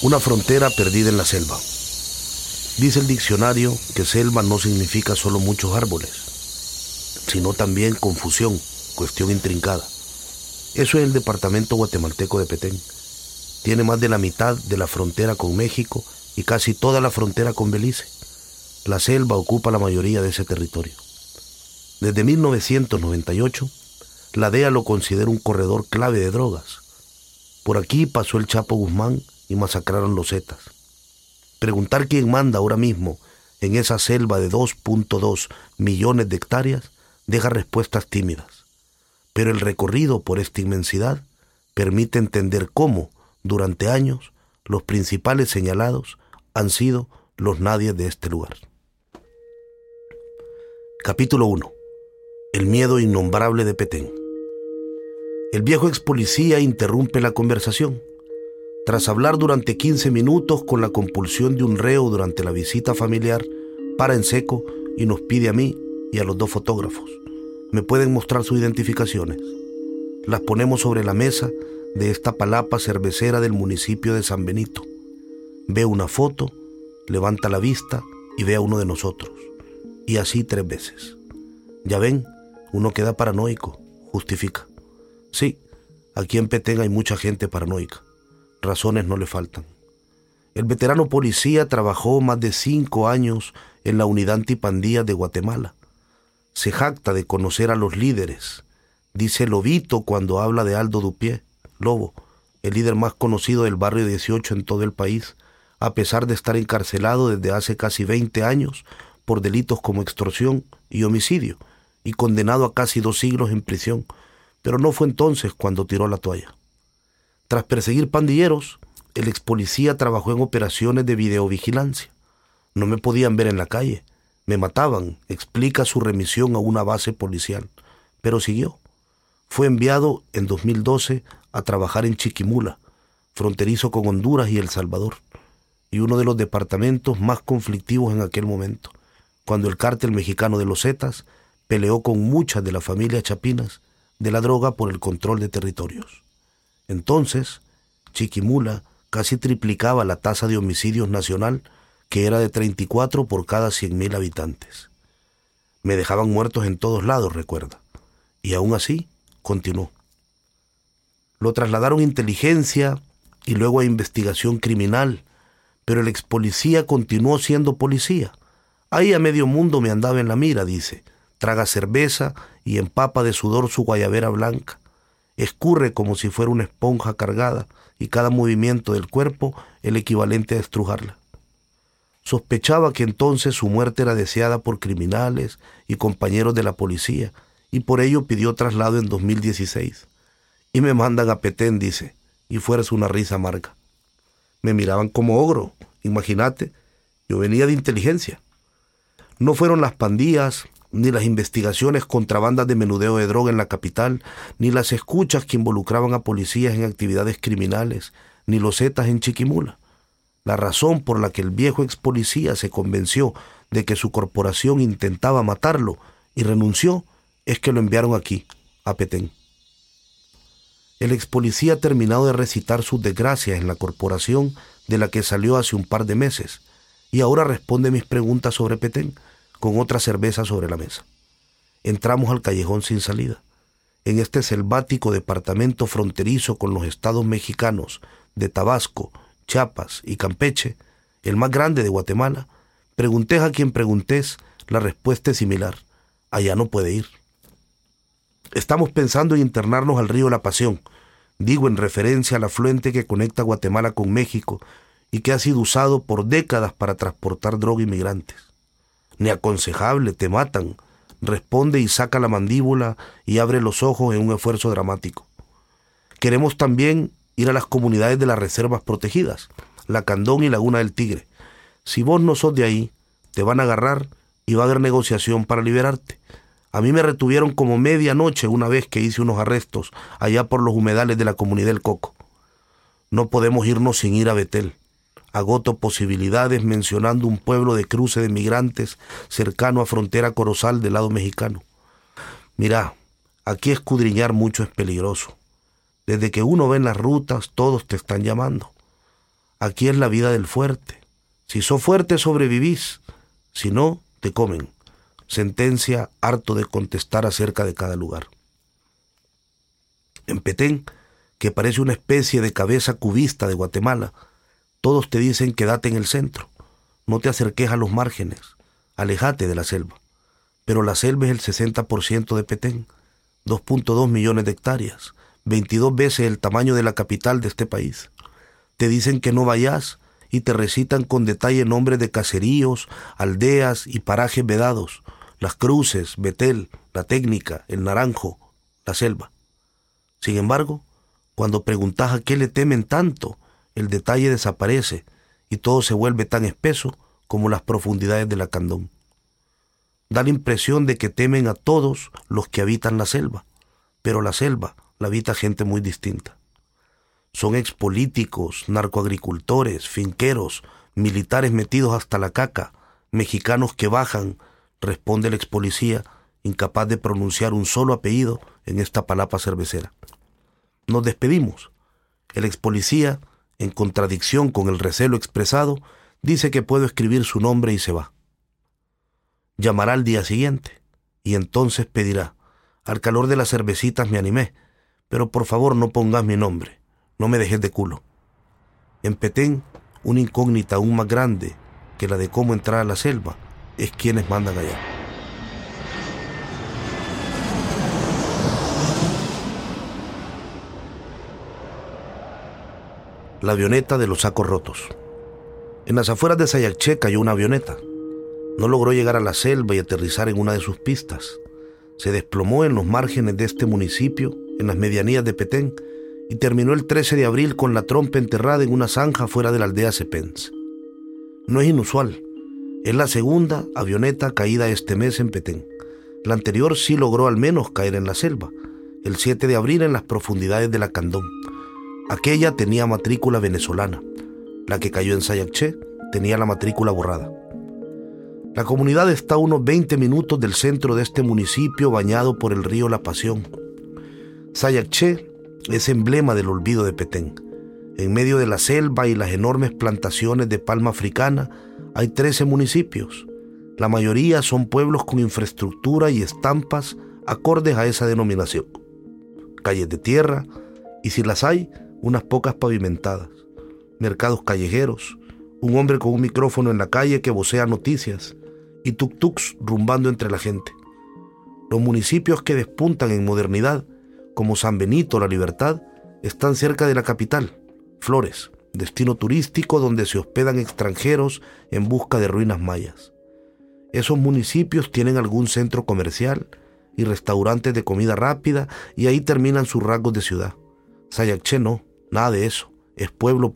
Una frontera perdida en la selva. Dice el diccionario que selva no significa solo muchos árboles, sino también confusión, cuestión intrincada. Eso es el departamento guatemalteco de Petén. Tiene más de la mitad de la frontera con México y casi toda la frontera con Belice. La selva ocupa la mayoría de ese territorio. Desde 1998, la DEA lo considera un corredor clave de drogas. Por aquí pasó el Chapo Guzmán y masacraron los Zetas. Preguntar quién manda ahora mismo en esa selva de 2.2 millones de hectáreas deja respuestas tímidas. Pero el recorrido por esta inmensidad permite entender cómo, durante años, los principales señalados han sido los nadies de este lugar. Capítulo 1. El miedo innombrable de Petén. El viejo ex policía interrumpe la conversación. Tras hablar durante 15 minutos con la compulsión de un reo durante la visita familiar, para en seco y nos pide a mí y a los dos fotógrafos. ¿Me pueden mostrar sus identificaciones? Las ponemos sobre la mesa de esta palapa cervecera del municipio de San Benito. Ve una foto, levanta la vista y ve a uno de nosotros. Y así 3 veces. Ya ven, uno queda paranoico, justifica. Sí, aquí en Petén hay mucha gente paranoica. Razones no le faltan. El veterano policía trabajó más de 5 años en la unidad antipandillas de Guatemala. Se jacta de conocer a los líderes. Dice Lobito cuando habla de Aldo Dupié, Lobo, el líder más conocido del barrio 18 en todo el país, a pesar de estar encarcelado desde hace casi 20 años por delitos como extorsión y homicidio, y condenado a casi 2 siglos en prisión, pero no fue entonces cuando tiró la toalla. Tras perseguir pandilleros, el ex policía trabajó en operaciones de videovigilancia. No me podían ver en la calle, me mataban, explica su remisión a una base policial, pero siguió. Fue enviado en 2012 a trabajar en Chiquimula, fronterizo con Honduras y El Salvador, y uno de los departamentos más conflictivos en aquel momento, cuando el cártel mexicano de los Zetas peleó con muchas de las familias chapinas de la droga por el control de territorios. Entonces, Chiquimula casi triplicaba la tasa de homicidios nacional, que era de 34 por cada 100,000 habitantes. Me dejaban muertos en todos lados, recuerda. Y aún así, continuó. Lo trasladaron a inteligencia y luego a investigación criminal, pero el ex policía continuó siendo policía. Ahí a medio mundo me andaba en la mira, dice. Traga cerveza y empapa de sudor su guayabera blanca. Escurre como si fuera una esponja cargada y cada movimiento del cuerpo el equivalente a estrujarla. Sospechaba que entonces su muerte era deseada por criminales y compañeros de la policía y por ello pidió traslado en 2016. Y me mandan a Petén, dice, y fuerza una risa amarga. Me miraban como ogro, imagínate, yo venía de inteligencia. No fueron las pandillas, ni las investigaciones contra bandas de menudeo de droga en la capital, ni las escuchas que involucraban a policías en actividades criminales, ni los Zetas en Chiquimula. La razón por la que el viejo ex policía se convenció de que su corporación intentaba matarlo y renunció es que lo enviaron aquí, a Petén. El ex policía ha terminado de recitar sus desgracias en la corporación de la que salió hace un par de meses y ahora responde mis preguntas sobre Petén con otra cerveza sobre la mesa. Entramos al callejón sin salida. En este selvático departamento fronterizo con los estados mexicanos de Tabasco, Chiapas y Campeche, el más grande de Guatemala, preguntés a quien preguntés, la respuesta es similar. Allá no puede ir. Estamos pensando en internarnos al río La Pasión, digo en referencia al afluente que conecta Guatemala con México y que ha sido usado por décadas para transportar droga y migrantes. Ni aconsejable, te matan, responde y saca la mandíbula y abre los ojos en un esfuerzo dramático. Queremos también ir a las comunidades de las reservas protegidas, Lacandón y Laguna del Tigre. Si vos no sos de ahí, te van a agarrar y va a haber negociación para liberarte. A mí me retuvieron como medianoche una vez que hice unos arrestos allá por los humedales de la comunidad del Coco. No podemos irnos sin ir a Betel. Agoto posibilidades mencionando un pueblo de cruce de migrantes cercano a frontera Corozal del lado mexicano. Mirá, aquí escudriñar mucho es peligroso. Desde que uno ve en las rutas, todos te están llamando. Aquí es la vida del fuerte. Si sos fuerte, sobrevivís. Si no, te comen. Sentencia harto de contestar acerca de cada lugar. En Petén, que parece una especie de cabeza cubista de Guatemala, todos te dicen quédate en el centro. No te acerques a los márgenes. Alejate de la selva. Pero la selva es el 60% de Petén. 2.2 millones de hectáreas. 22 veces el tamaño de la capital de este país. Te dicen que no vayas y te recitan con detalle nombres de caseríos, aldeas y parajes vedados. Las Cruces, Betel, La Técnica, El Naranjo, la selva. Sin embargo, cuando preguntas a qué le temen tanto, el detalle desaparece y todo se vuelve tan espeso como las profundidades de la Candón. Da la impresión de que temen a todos los que habitan la selva, pero la selva la habita gente muy distinta. Son expolíticos, narcoagricultores, finqueros, militares metidos hasta la caca, mexicanos que bajan, responde el expolicía, incapaz de pronunciar un solo apellido en esta palapa cervecera. Nos despedimos. El expolicía, en contradicción con el recelo expresado, dice que puedo escribir su nombre y se va. Llamará al día siguiente y entonces pedirá: al calor de las cervecitas me animé, pero por favor no pongas mi nombre, no me dejes de culo. En Petén, una incógnita aún más grande que la de cómo entrar a la selva es quienes mandan allá. La avioneta de los sacos rotos. En las afueras de Sayacché cayó una avioneta. No logró llegar a la selva y aterrizar en una de sus pistas. Se desplomó en los márgenes de este municipio, en las medianías de Petén, y terminó el 13 de abril con la trompa enterrada en una zanja fuera de la aldea Cepens. No es inusual. Es la segunda avioneta caída este mes en Petén. La anterior sí logró al menos caer en la selva, el 7 de abril en las profundidades de la Candón. Aquella tenía matrícula venezolana. La que cayó en Sayacché tenía la matrícula borrada. La comunidad está a unos 20 minutos del centro de este municipio bañado por el río La Pasión. Sayacché es emblema del olvido de Petén. En medio de la selva y las enormes plantaciones de palma africana hay 13 municipios. La mayoría son pueblos con infraestructura y estampas acordes a esa denominación. Calles de tierra y, si las hay, unas pocas pavimentadas. Mercados callejeros, un hombre con un micrófono en la calle que vocea noticias y tuk-tuks rumbando entre la gente. Los municipios que despuntan en modernidad, como San Benito, La Libertad, están cerca de la capital, Flores, destino turístico donde se hospedan extranjeros en busca de ruinas mayas. Esos municipios tienen algún centro comercial y restaurantes de comida rápida y ahí terminan sus rasgos de ciudad. Sayacché no, nada de eso, es pueblo.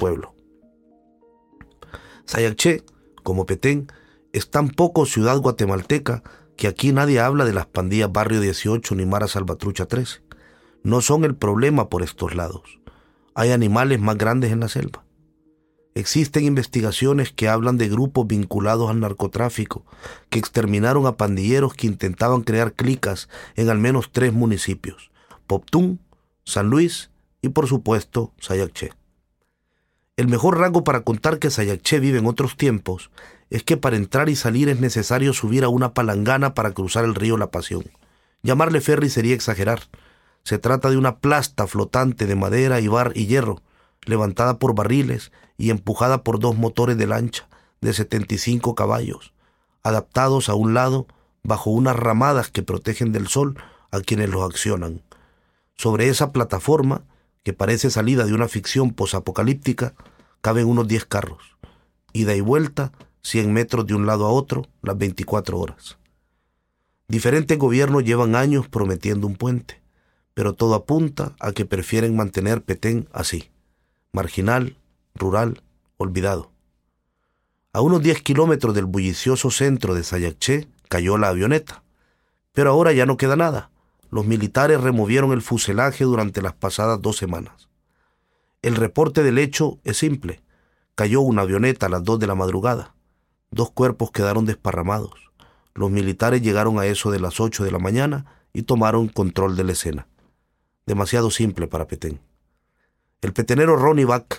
Sayacché, como Petén, es tan poco ciudad guatemalteca que aquí nadie habla de las pandillas Barrio 18 ni Mara Salvatrucha 13. No son el problema por estos lados. Hay animales más grandes en la selva. Existen investigaciones que hablan de grupos vinculados al narcotráfico que exterminaron a pandilleros que intentaban crear clicas en al menos 3 municipios: Poptún, San Luis y por supuesto Sayacché. El mejor rasgo para contar que Sayacché vive en otros tiempos es que para entrar y salir es necesario subir a una palangana para cruzar el río La Pasión. Llamarle ferry sería exagerar. Se trata de una plasta flotante de madera y hierro, levantada por barriles y empujada por 2 motores de lancha de 75 caballos, adaptados a un lado bajo unas ramadas que protegen del sol a quienes los accionan. Sobre esa plataforma, que parece salida de una ficción posapocalíptica, caben unos 10 carros, ida y vuelta 100 metros de un lado a otro las 24 horas. Diferentes gobiernos llevan años prometiendo un puente, pero todo apunta a que prefieren mantener Petén así: marginal, rural, olvidado. A unos 10 kilómetros del bullicioso centro de Sayacché cayó la avioneta, pero ahora ya no queda nada. Los militares removieron el fuselaje durante las pasadas 2 semanas. El reporte del hecho es simple: cayó una avioneta a las 2 de la madrugada. 2 cuerpos quedaron desparramados. Los militares llegaron a eso de las 8 de la mañana y tomaron control de la escena. Demasiado simple para Petén. El petenero Ronnie Bach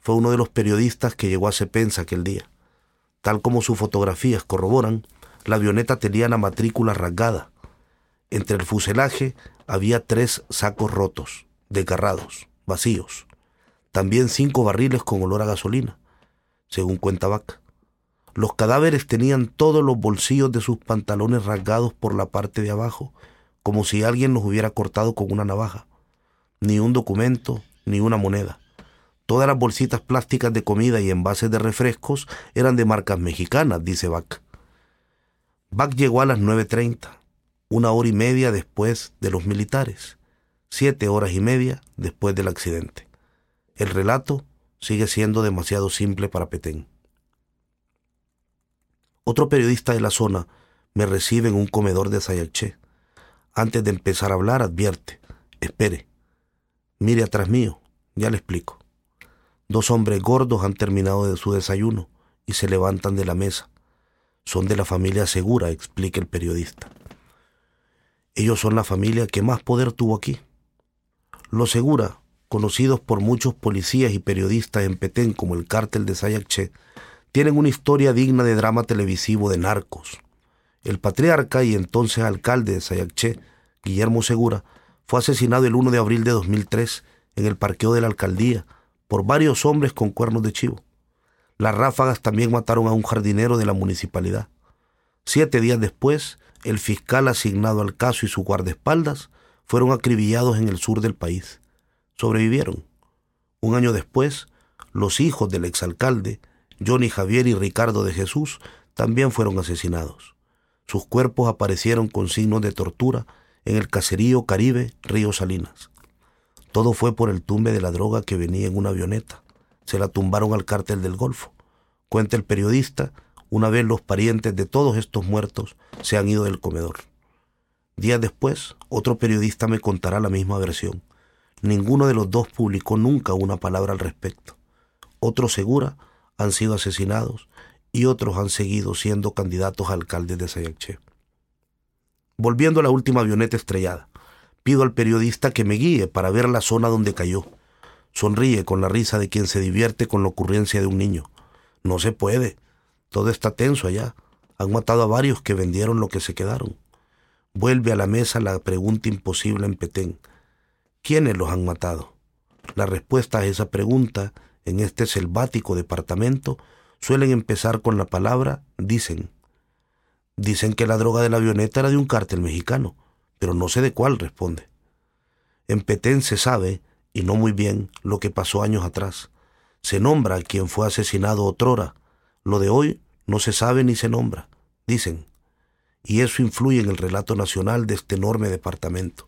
fue uno de los periodistas que llegó a Sepensa aquel día. Tal como sus fotografías corroboran, la avioneta tenía la matrícula rasgada. Entre el fuselaje había 3 sacos rotos, desgarrados, vacíos. También 5 barriles con olor a gasolina, según cuenta Bach. Los cadáveres tenían todos los bolsillos de sus pantalones rasgados por la parte de abajo, como si alguien los hubiera cortado con una navaja. Ni un documento, ni una moneda. Todas las bolsitas plásticas de comida y envases de refrescos eran de marcas mexicanas, dice Bach. Bach llegó a las 9:30, 1 hora y media después de los militares, 7 horas y media después del accidente. El relato sigue siendo demasiado simple para Petén. Otro periodista de la zona me recibe en un comedor de Sayacché. Antes de empezar a hablar advierte: espere, mire atrás mío, ya le explico. 2 hombres gordos han terminado de su desayuno y se levantan de la mesa. Son de la familia Segura, explica el periodista. Ellos son la familia que más poder tuvo aquí. Los Segura, conocidos por muchos policías y periodistas en Petén como el cártel de Sayacché, tienen una historia digna de drama televisivo de narcos. El patriarca y entonces alcalde de Sayacché, Guillermo Segura, fue asesinado el 1 de abril de 2003 en el parqueo de la alcaldía por varios hombres con cuernos de chivo. Las ráfagas también mataron a un jardinero de la municipalidad. 7 días después, el fiscal asignado al caso y su guardaespaldas fueron acribillados en el sur del país. Sobrevivieron. Un año después, los hijos del exalcalde, Johnny Javier y Ricardo de Jesús, también fueron asesinados. Sus cuerpos aparecieron con signos de tortura en el caserío Caribe Río Salinas. Todo fue por el tumbe de la droga que venía en una avioneta. Se la tumbaron al cártel del Golfo. Cuenta el periodista, una vez los parientes de todos estos muertos se han ido del comedor. Días después, otro periodista me contará la misma versión. Ninguno de los dos publicó nunca una palabra al respecto. Otros Segura han sido asesinados y otros han seguido siendo candidatos a alcaldes de Sayacché. Volviendo a la última avioneta estrellada, pido al periodista que me guíe para ver la zona donde cayó. Sonríe con la risa de quien se divierte con la ocurrencia de un niño. No se puede. Todo está tenso allá. Han matado a varios que vendieron lo que se quedaron. Vuelve a la mesa la pregunta imposible en Petén. ¿Quiénes los han matado? La respuesta a esa pregunta en este selvático departamento suelen empezar con la palabra dicen. Dicen que la droga de la avioneta era de un cártel mexicano, pero no sé de cuál, responde. En Petén se sabe, y no muy bien, lo que pasó años atrás. Se nombra a quien fue asesinado otrora. Lo de hoy no se sabe ni se nombra, dicen. Y eso influye en el relato nacional de este enorme departamento.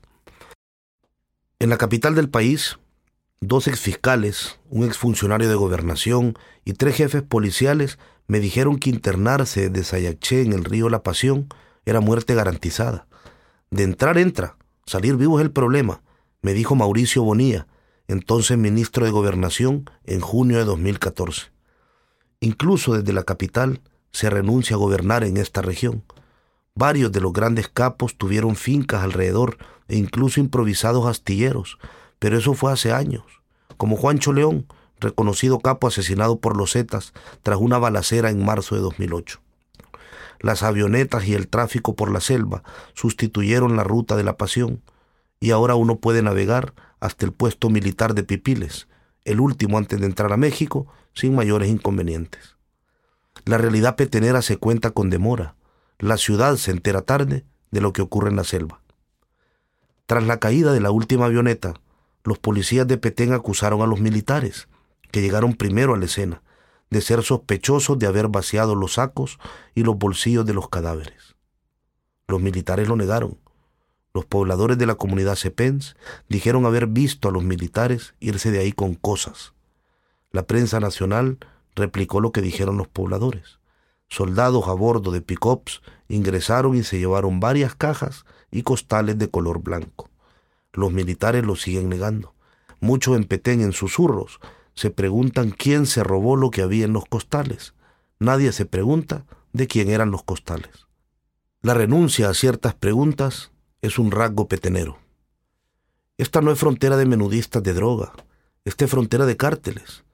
En la capital del país, 2 exfiscales, un exfuncionario de gobernación y 3 jefes policiales me dijeron que internarse desde Sayacché en el río La Pasión era muerte garantizada. De entrar entra, salir vivo es el problema, me dijo Mauricio Bonilla, entonces ministro de Gobernación, en junio de 2014. Incluso desde la capital se renuncia a gobernar en esta región. Varios de los grandes capos tuvieron fincas alrededor e incluso improvisados astilleros, pero eso fue hace años, como Juancho León, reconocido capo asesinado por los Zetas tras una balacera en marzo de 2008. Las avionetas y el tráfico por la selva sustituyeron la ruta de la Pasión y ahora uno puede navegar hasta el puesto militar de Pipiles, el último antes de entrar a México, sin mayores inconvenientes. La realidad petenera se cuenta con demora. La ciudad se entera tarde de lo que ocurre en la selva. Tras la caída de la última avioneta, los policías de Petén acusaron a los militares, que llegaron primero a la escena, de ser sospechosos de haber vaciado los sacos y los bolsillos de los cadáveres. Los militares lo negaron. Los pobladores de la comunidad Cepens dijeron haber visto a los militares irse de ahí con cosas. La prensa nacional replicó lo que dijeron los pobladores. Soldados a bordo de pick-ups ingresaron y se llevaron varias cajas y costales de color blanco. Los militares lo siguen negando. Muchos en Petén, en susurros, se preguntan quién se robó lo que había en los costales. Nadie se pregunta de quién eran los costales. La renuncia a ciertas preguntas es un rasgo petenero. Esta no es frontera de menudistas de droga, esta es frontera de cárteles.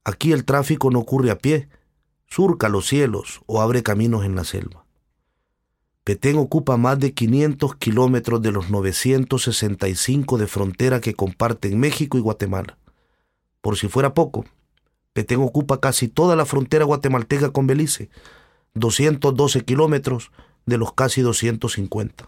Aquí el tráfico no ocurre a pie, surca los cielos o abre caminos en la selva. Petén ocupa más de 500 kilómetros de los 965 de frontera que comparten México y Guatemala. Por si fuera poco, Petén ocupa casi toda la frontera guatemalteca con Belice, 212 kilómetros de los casi 250.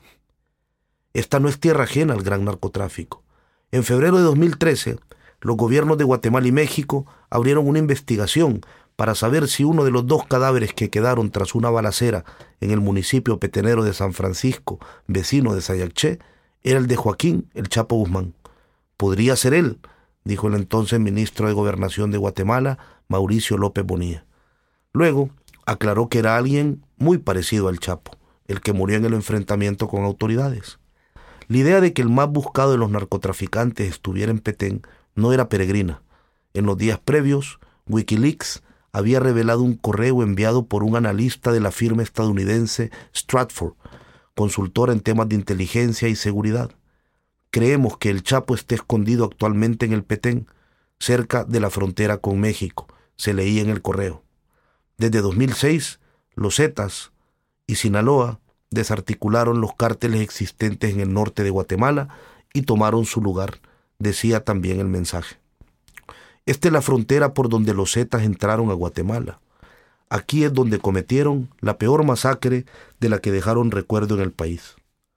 Esta no es tierra ajena al gran narcotráfico. En febrero de 2013, los gobiernos de Guatemala y México abrieron una investigación para saber si uno de los 2 cadáveres que quedaron tras una balacera en el municipio petenero de San Francisco, vecino de Sayacché, era el de Joaquín El Chapo Guzmán. Podría ser él, dijo el entonces ministro de Gobernación de Guatemala, Mauricio López Bonilla. Luego aclaró que era alguien muy parecido al Chapo, el que murió en el enfrentamiento con autoridades. La idea de que el más buscado de los narcotraficantes estuviera en Petén no era peregrina. En los días previos, Wikileaks había revelado un correo enviado por un analista de la firma estadounidense Stratford, consultora en temas de inteligencia y seguridad. Creemos que el Chapo esté escondido actualmente en el Petén, cerca de la frontera con México, se leía en el correo. Desde 2006, los Zetas y Sinaloa desarticularon los cárteles existentes en el norte de Guatemala y tomaron su lugar, decía también el mensaje. Esta es la frontera por donde los Zetas entraron a Guatemala. Aquí es donde cometieron la peor masacre de la que dejaron recuerdo en el país.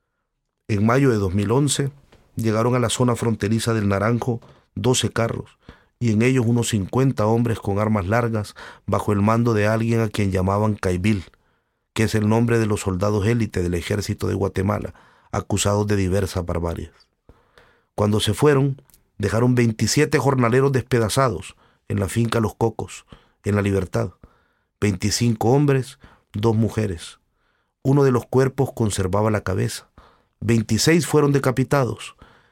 En mayo de 2011 llegaron a la zona fronteriza del Naranjo 12 carros y en ellos unos 50 hombres con armas largas bajo el mando de alguien a quien llamaban Caibil, que es el nombre de los soldados élite del ejército de Guatemala, acusados de diversas barbarias. Cuando se fueron, dejaron 27 jornaleros despedazados en la finca Los Cocos, en La Libertad, 25 hombres, 2 mujeres. Uno de los cuerpos conservaba la cabeza. 26 fueron decapitados.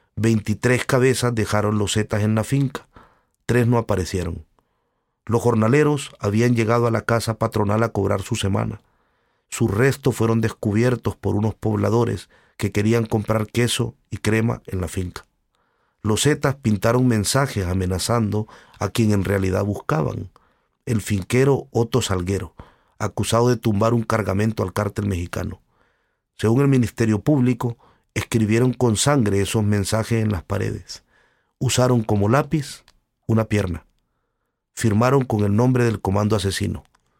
23 cabezas dejaron los Zetas en la finca. 3 no aparecieron. Los jornaleros habían llegado a la casa patronal a cobrar su semana. Sus restos fueron descubiertos por unos pobladores que querían comprar queso y crema en la finca. Los Zetas pintaron mensajes amenazando a quien en realidad buscaban, el finquero Otto Salguero, acusado de tumbar un cargamento al cártel mexicano. Según el Ministerio Público, escribieron con sangre esos mensajes en las paredes. Usaron como lápiz una pierna. Firmaron con el nombre del comando asesino,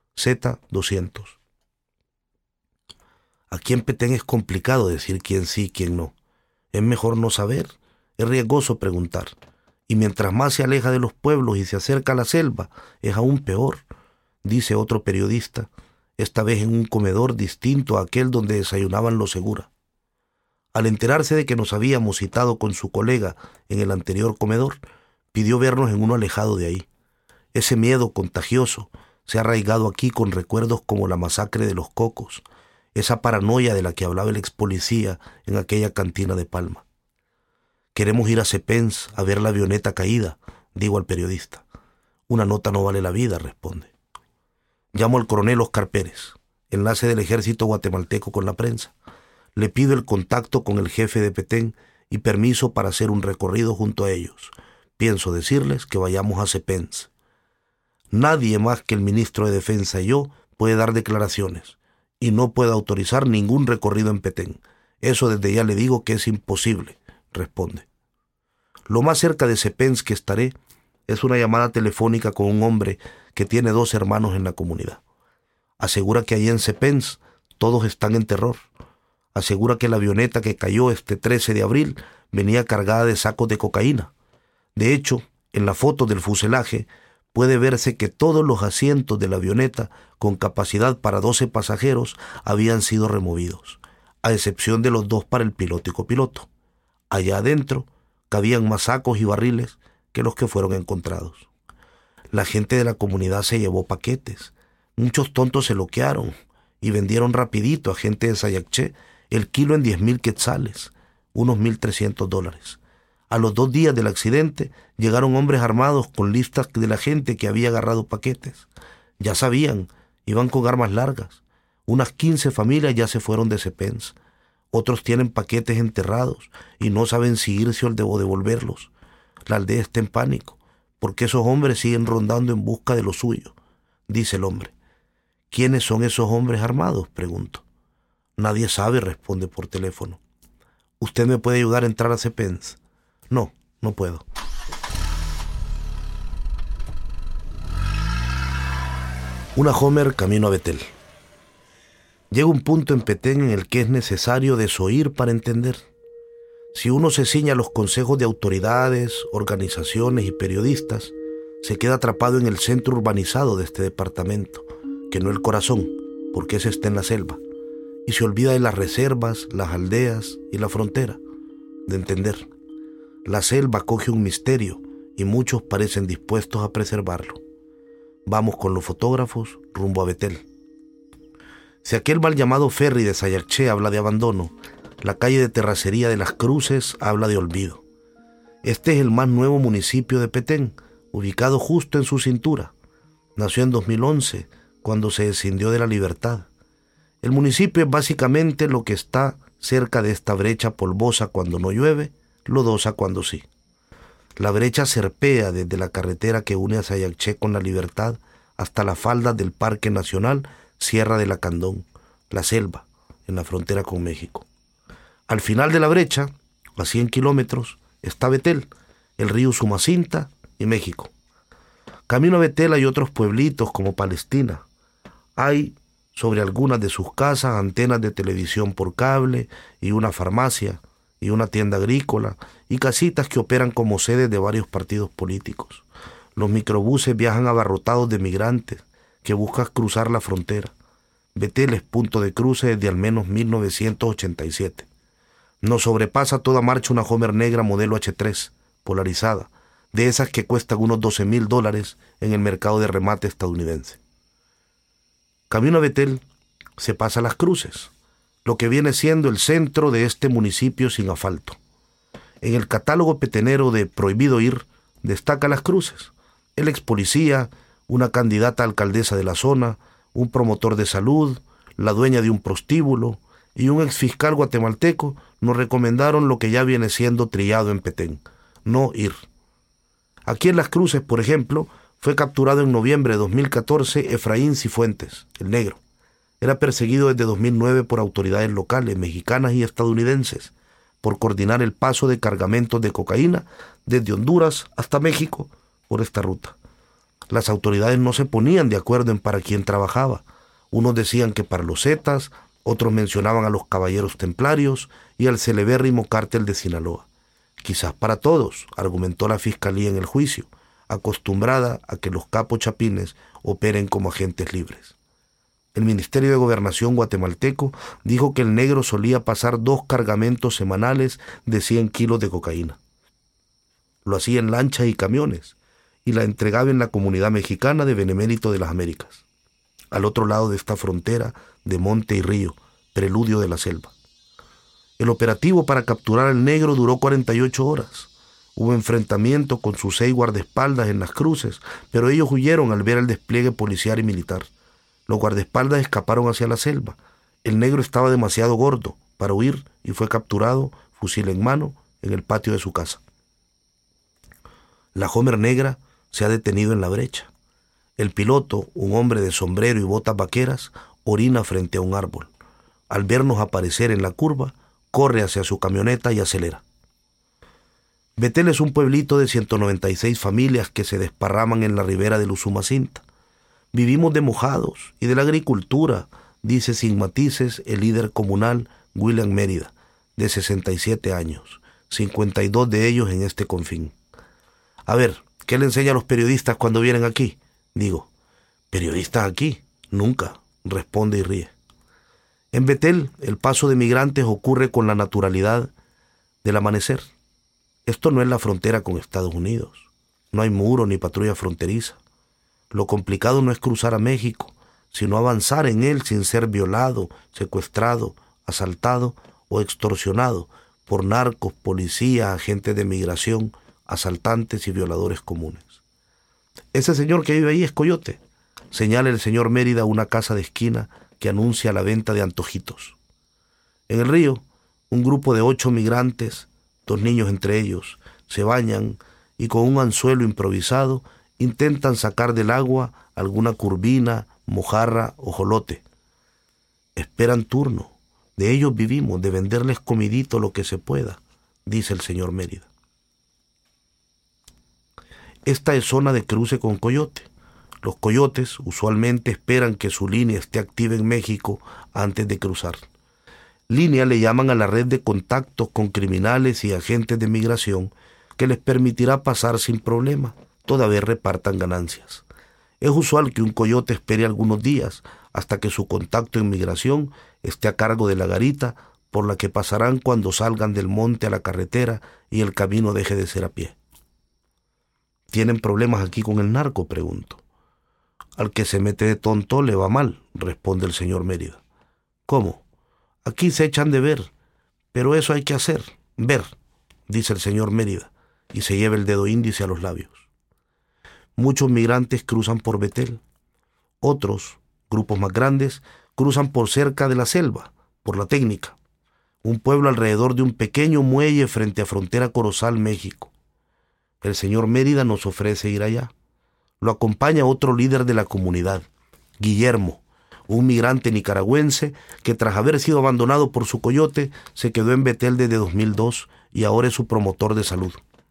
Z-200. Aquí en Petén es complicado decir quién sí y quién no. Es mejor no saber. Es riesgoso preguntar, y mientras más se aleja de los pueblos y se acerca a la selva, es aún peor, dice otro periodista, esta vez en un comedor distinto a aquel donde desayunaban los Segura. Al enterarse de que nos habíamos citado con su colega en el anterior comedor, pidió vernos en uno alejado de ahí. Ese miedo contagioso se ha arraigado aquí con recuerdos como la masacre de Los Cocos, esa paranoia de la que hablaba el ex policía en aquella cantina de Palma. Queremos ir a Cepens a ver la avioneta caída, digo al periodista. Una nota no vale la vida, responde. Llamo al coronel Oscar Pérez, enlace del ejército guatemalteco con la prensa. Le pido el contacto con el jefe de Petén y permiso para hacer un recorrido junto a ellos. Pienso decirles que vayamos a Cepens. Nadie más que el ministro de Defensa y yo puede dar declaraciones y no puede autorizar ningún recorrido en Petén. Eso desde ya le digo que es imposible, responde. Lo más cerca de Cepens que estaré es una llamada telefónica con un hombre que tiene 2 hermanos en la comunidad. Asegura que allí en Cepens todos están en terror. Asegura que la avioneta que cayó este 13 de abril venía cargada de sacos de cocaína. De hecho, en la foto del fuselaje puede verse que todos los asientos de la avioneta con capacidad para 12 pasajeros habían sido removidos, a excepción de los 2 para el piloto y copiloto. Allá adentro cabían más sacos y barriles que los que fueron encontrados. La gente de la comunidad se llevó paquetes. Muchos tontos se loquearon y vendieron rapidito a gente de Sayacché el kilo en 10,000 quetzales, unos $1,300. A los 2 días del accidente llegaron hombres armados con listas de la gente que había agarrado paquetes. Ya sabían, iban con armas largas. Unas 15 familias ya se fueron de Cepens. Otros tienen paquetes enterrados y no saben si irse o devolverlos. La aldea está en pánico. porque esos hombres siguen rondando en busca de lo suyo, dice el hombre. ¿Quiénes son esos hombres armados?, pregunto. Nadie sabe, responde por teléfono. ¿Usted me puede ayudar a entrar a Cepens? No, no puedo. Una Homer camino a Betel. Llega un punto en Petén en el que es necesario desoír para entender. Si uno se ciña a los consejos de autoridades, organizaciones y periodistas, se queda atrapado en el centro urbanizado de este departamento, que no el corazón, porque ese está en la selva, y se olvida de las reservas, las aldeas y la frontera, de entender. La selva acoge un misterio y muchos parecen dispuestos a preservarlo. Vamos con los fotógrafos rumbo a Betel. Si aquel mal llamado ferry de Sayarché habla de abandono, la calle de terracería de Las Cruces habla de olvido. Este es el más nuevo municipio de Petén, ubicado justo en su cintura. Nació en 2011, cuando se escindió de La Libertad. El municipio es básicamente lo que está cerca de esta brecha polvosa cuando no llueve, lodosa cuando sí. La brecha serpea desde la carretera que une a Sayarché con La Libertad hasta las faldas del Parque Nacional Sierra de Lacandón, la selva, en la frontera con México. Al final de la brecha, a 100 kilómetros, está Betel, el río Sumacinta y México. Camino a Betel hay otros pueblitos como Palestina. Hay sobre algunas de sus casas antenas de televisión por cable y una farmacia y una tienda agrícola y casitas que operan como sedes de varios partidos políticos. Los microbuses viajan abarrotados de migrantes que buscan cruzar la frontera. Betel es punto de cruce desde al menos 1987. Nos sobrepasa toda marcha una Homer negra modelo H3, polarizada, de esas que cuestan unos $12,000 en el mercado de remate estadounidense. Camino a Betel se pasa Las Cruces, lo que viene siendo el centro de este municipio sin asfalto. En el catálogo petenero de Prohibido Ir destaca Las Cruces. El ex policía, una candidata a alcaldesa de la zona, un promotor de salud, la dueña de un prostíbulo y un ex fiscal guatemalteco nos recomendaron lo que ya viene siendo trillado en Petén: no ir. Aquí en Las Cruces, por ejemplo, fue capturado en noviembre de 2014 Efraín Cifuentes, el negro. Era perseguido desde 2009 por autoridades locales, mexicanas y estadounidenses, por coordinar el paso de cargamentos de cocaína desde Honduras hasta México por esta ruta. Las autoridades no se ponían de acuerdo en para quién trabajaba. Unos decían que para los Zetas, otros mencionaban a los Caballeros Templarios y al celebérrimo cártel de Sinaloa. Quizás para todos, argumentó la fiscalía en el juicio, acostumbrada a que los capos chapines operen como agentes libres. El Ministerio de Gobernación guatemalteco dijo que el negro solía pasar 2 cargamentos semanales de 100 kilos de cocaína. Lo hacía en lanchas y camiones, y la entregaba en la comunidad mexicana de Benemérito de las Américas, al otro lado de esta frontera de monte y río, preludio de la selva. El operativo para capturar al negro duró 48 horas. Hubo enfrentamiento con sus 6 guardaespaldas en Las Cruces, pero ellos huyeron al ver el despliegue policial y militar. Los guardaespaldas escaparon hacia la selva. El negro estaba demasiado gordo para huir y fue capturado, fusil en mano, en el patio de su casa. La Homer negra se ha detenido en la brecha. El piloto, un hombre de sombrero y botas vaqueras, orina frente a un árbol. Al vernos aparecer en la curva, corre hacia su camioneta y acelera. Betel es un pueblito de 196 familias que se desparraman en la ribera del Usumacinta. Vivimos de mojados y de la agricultura, dice sin matices el líder comunal William Mérida, de 67 años, 52 de ellos en este confín. A ver, ¿qué le enseña a los periodistas cuando vienen aquí? Digo, ¿periodistas aquí? Nunca, responde y ríe. En Betel, el paso de migrantes ocurre con la naturalidad del amanecer. Esto no es la frontera con Estados Unidos. No hay muro ni patrulla fronteriza. Lo complicado no es cruzar a México, sino avanzar en él sin ser violado, secuestrado, asaltado o extorsionado por narcos, policías, agentes de migración, asaltantes y violadores comunes. Ese señor que vive ahí es Coyote, señala el señor Mérida una casa de esquina que anuncia la venta de antojitos. En el río, un grupo de 8 migrantes, 2 niños entre ellos, se bañan y con un anzuelo improvisado intentan sacar del agua alguna curvina, mojarra o jolote. Esperan turno. De ellos vivimos, de venderles comidito lo que se pueda, dice el señor Mérida. Esta es zona de cruce con coyote. Los coyotes usualmente esperan que su línea esté activa en México antes de cruzar. Línea le llaman a la red de contactos con criminales y agentes de migración que les permitirá pasar sin problema, toda vez repartan ganancias. Es usual que un coyote espere algunos días hasta que su contacto en migración esté a cargo de la garita por la que pasarán cuando salgan del monte a la carretera y el camino deje de ser a pie. ¿Tienen problemas aquí con el narco?, pregunto. Al que se mete de tonto le va mal, responde el señor Mérida. ¿Cómo? Aquí se echan de ver, pero eso hay que hacer, ver, dice el señor Mérida, y se lleva el dedo índice a los labios. Muchos migrantes cruzan por Betel. Otros, grupos más grandes, cruzan por cerca de la selva, por La Técnica, un pueblo alrededor de un pequeño muelle frente a frontera Corozal, México. El señor Mérida nos ofrece ir allá. Lo acompaña otro líder de la comunidad, Guillermo, un migrante nicaragüense que tras haber sido abandonado por su coyote se quedó en Betel desde 2002 y ahora es su promotor de salud.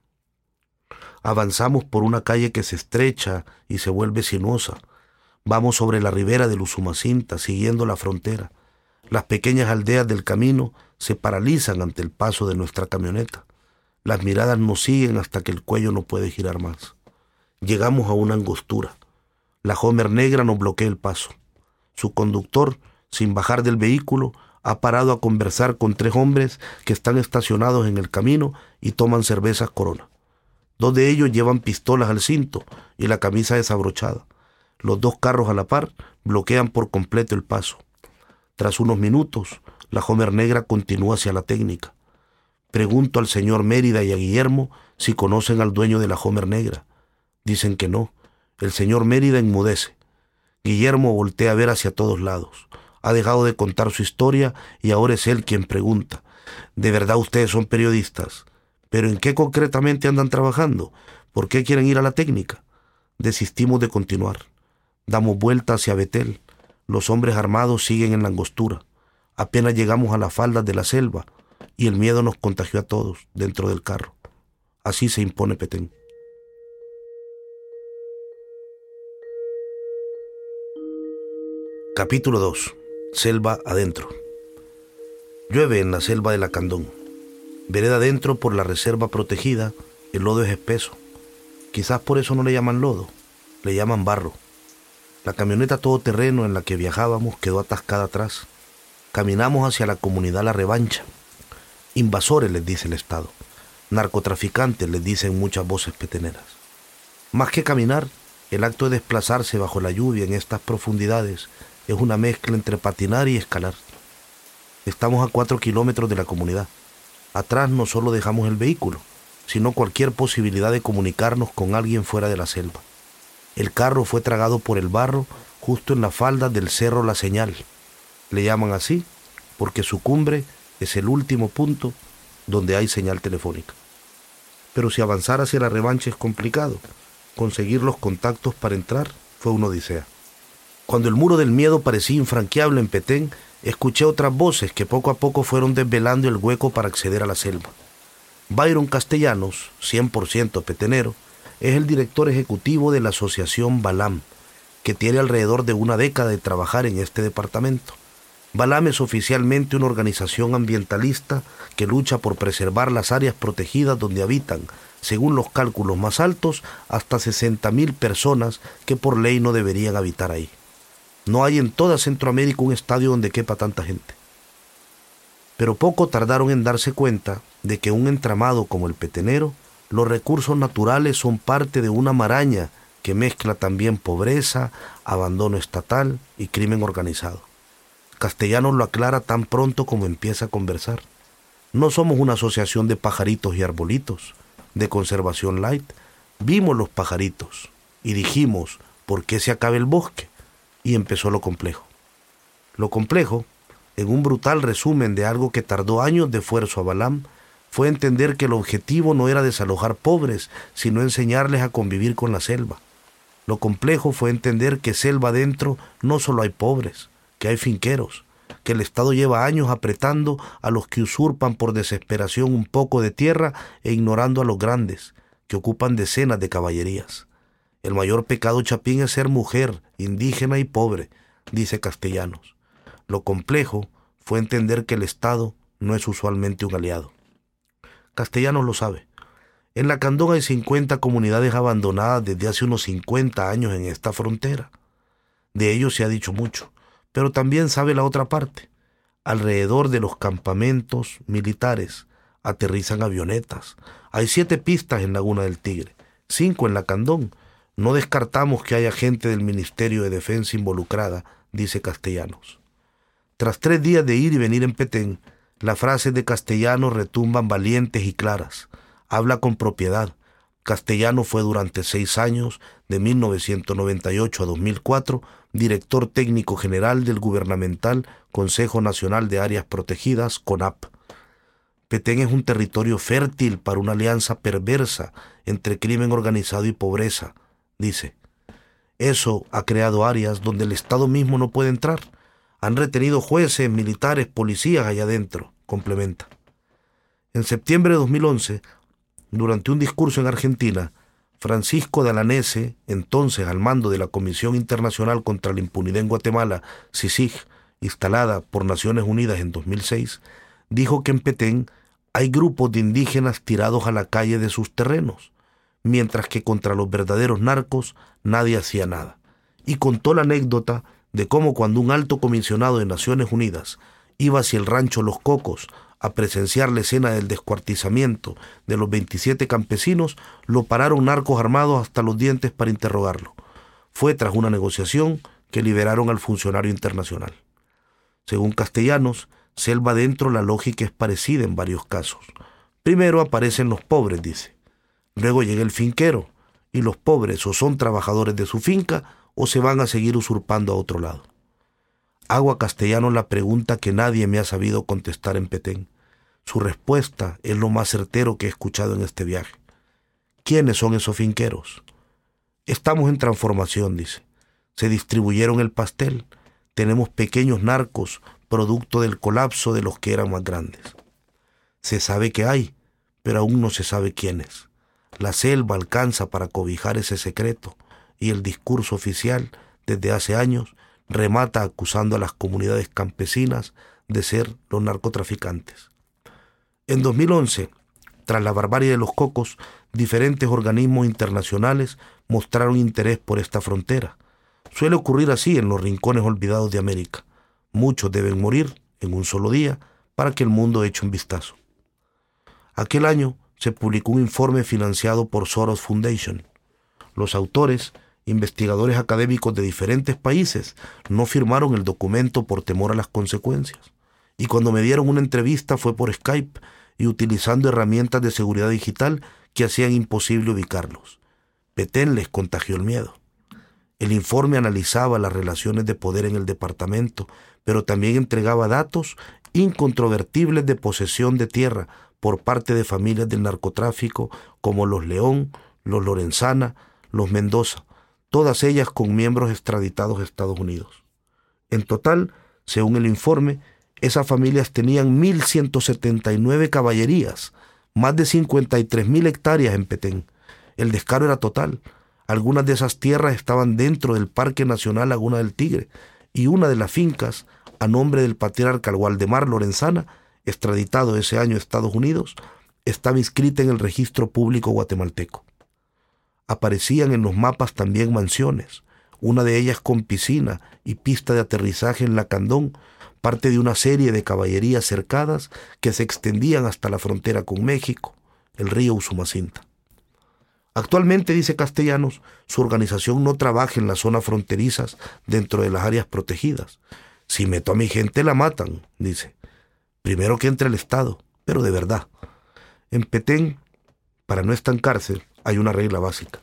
Avanzamos por una calle que se estrecha y se vuelve sinuosa. Vamos sobre la ribera del Usumacinta, siguiendo la frontera. Las pequeñas aldeas del camino se paralizan ante el paso de nuestra camioneta. Las miradas nos siguen hasta que el cuello no puede girar más. Llegamos a una angostura. La Homer negra nos bloquea el paso. Su conductor, sin bajar del vehículo, ha parado a conversar con 3 hombres que están estacionados en el camino y toman cervezas Corona. 2 de ellos llevan pistolas al cinto y la camisa desabrochada. Los 2 carros a la par bloquean por completo el paso. Tras unos minutos, la Homer negra continúa hacia La Técnica. Pregunto al señor Mérida y a Guillermo si conocen al dueño de la Homer negra. Dicen que no. El señor Mérida enmudece. Guillermo voltea a ver hacia todos lados. Ha dejado de contar su historia y ahora es él quien pregunta. ¿De verdad ustedes son periodistas? ¿Pero en qué concretamente andan trabajando? ¿Por qué quieren ir a La Técnica? Desistimos de continuar. Damos vuelta hacia Betel. Los hombres armados siguen en la angostura. Apenas llegamos a las faldas de la selva y el miedo nos contagió a todos dentro del carro. Así se impone Petén. Capítulo 2. Selva adentro. Llueve en la selva de Lacandón. Vereda adentro por la reserva protegida, el lodo es espeso. Quizás por eso no le llaman lodo, le llaman barro. La camioneta todoterreno en la que viajábamos quedó atascada atrás. Caminamos hacia la comunidad La Revancha. Invasores les dice el Estado. Narcotraficantes les dicen muchas voces peteneras. Más que caminar, el acto de desplazarse bajo la lluvia en estas profundidades es una mezcla entre patinar y escalar. Estamos a 4 kilómetros de la comunidad. Atrás no solo dejamos el vehículo, sino cualquier posibilidad de comunicarnos con alguien fuera de la selva. El carro fue tragado por el barro justo en la falda del cerro La Señal. Le llaman así porque su cumbre es el último punto donde hay señal telefónica. Pero si avanzar hacia La Revancha es complicado, conseguir los contactos para entrar fue una odisea. Cuando el muro del miedo parecía infranqueable en Petén, escuché otras voces que poco a poco fueron desvelando el hueco para acceder a la selva. Byron Castellanos, 100% petenero, es el director ejecutivo de la asociación Balam, que tiene alrededor de una década de trabajar en este departamento. Balam es oficialmente una organización ambientalista que lucha por preservar las áreas protegidas donde habitan, según los cálculos más altos, hasta 60,000 personas que por ley no deberían habitar ahí. No hay en toda Centroamérica un estadio donde quepa tanta gente. Pero poco tardaron en darse cuenta de que un entramado como el petenero, los recursos naturales son parte de una maraña que mezcla también pobreza, abandono estatal y crimen organizado. Castellanos lo aclara tan pronto como empieza a conversar. No somos una asociación de pajaritos y arbolitos, de conservación light. Vimos los pajaritos y dijimos, ¿por qué se acaba el bosque? Y empezó lo complejo. Lo complejo, en un brutal resumen de algo que tardó años de esfuerzo a Balam, fue entender que el objetivo no era desalojar pobres, sino enseñarles a convivir con la selva. Lo complejo fue entender que selva adentro no solo hay pobres, que hay finqueros, que el Estado lleva años apretando a los que usurpan por desesperación un poco de tierra e ignorando a los grandes, que ocupan decenas de caballerías. El mayor pecado chapín es ser mujer, indígena y pobre, dice Castellanos. Lo complejo fue entender que el Estado no es usualmente un aliado. Castellanos lo sabe. En la Candón hay 50 comunidades abandonadas desde hace unos 50 años en esta frontera. De ello se ha dicho mucho, pero también sabe la otra parte. Alrededor de los campamentos militares aterrizan avionetas. Hay 7 pistas en Laguna del Tigre, 5 en la Candón. No descartamos que haya gente del Ministerio de Defensa involucrada, dice Castellanos. Tras 3 días de ir y venir en Petén, las frases de Castellanos retumban valientes y claras. Habla con propiedad. Castellanos fue durante 6 años, de 1998 a 2004, director técnico general del gubernamental Consejo Nacional de Áreas Protegidas, CONAP. Petén es un territorio fértil para una alianza perversa entre crimen organizado y pobreza, dice. Eso ha creado áreas donde el Estado mismo no puede entrar. Han retenido jueces, militares, policías allá adentro, complementa. En septiembre de 2011, durante un discurso en Argentina, Francisco de Alanese, entonces al mando de la Comisión Internacional contra la Impunidad en Guatemala, CICIG, instalada por Naciones Unidas en 2006, dijo que en Petén hay grupos de indígenas tirados a la calle de sus terrenos, mientras que contra los verdaderos narcos nadie hacía nada. Y contó la anécdota de cómo cuando un alto comisionado de Naciones Unidas iba hacia el rancho Los Cocos a presenciar la escena del descuartizamiento de los 27 campesinos, lo pararon narcos armados hasta los dientes para interrogarlo. Fue tras una negociación que liberaron al funcionario internacional. Según Castellanos, selva adentro la lógica es parecida en varios casos. Primero aparecen los pobres, dice. Luego llega el finquero, y los pobres o son trabajadores de su finca o se van a seguir usurpando a otro lado. Hago a Castellanos la pregunta que nadie me ha sabido contestar en Petén. Su respuesta es lo más certero que he escuchado en este viaje. ¿Quiénes son esos finqueros? Estamos en transformación, dice. Se distribuyeron el pastel. Tenemos pequeños narcos, producto del colapso de los que eran más grandes. Se sabe que hay, pero aún no se sabe quiénes. La selva alcanza para cobijar ese secreto, y el discurso oficial, desde hace años, remata acusando a las comunidades campesinas de ser los narcotraficantes. En 2011, tras la barbarie de los Cocos, diferentes organismos internacionales mostraron interés por esta frontera. Suele ocurrir así en los rincones olvidados de América. Muchos deben morir en un solo día para que el mundo eche un vistazo. Aquel año se publicó un informe financiado por Soros Foundation. Los autores, investigadores académicos de diferentes países, no firmaron el documento por temor a las consecuencias. Y cuando me dieron una entrevista fue por Skype y utilizando herramientas de seguridad digital que hacían imposible ubicarlos. Petén les contagió el miedo. El informe analizaba las relaciones de poder en el departamento, pero también entregaba datos incontrovertibles de posesión de tierra por parte de familias del narcotráfico como los León, los Lorenzana, los Mendoza, todas ellas con miembros extraditados a Estados Unidos. En total, según el informe, esas familias tenían 1.179 caballerías, más de 53.000 hectáreas en Petén. El descaro era total. Algunas de esas tierras estaban dentro del Parque Nacional Laguna del Tigre, y una de las fincas, a nombre del patriarca Waldemar Lorenzana, extraditado ese año a Estados Unidos, estaba inscrita en el registro público guatemalteco. Aparecían en los mapas también mansiones, una de ellas con piscina y pista de aterrizaje en La Candón, parte de una serie de caballerías cercadas que se extendían hasta la frontera con México, el río Usumacinta. Actualmente, dice Castellanos, su organización no trabaja en las zonas fronterizas dentro de las áreas protegidas. Si meto a mi gente la matan, dice. Primero que entre el Estado, pero de verdad. En Petén, para no estancarse, hay una regla básica.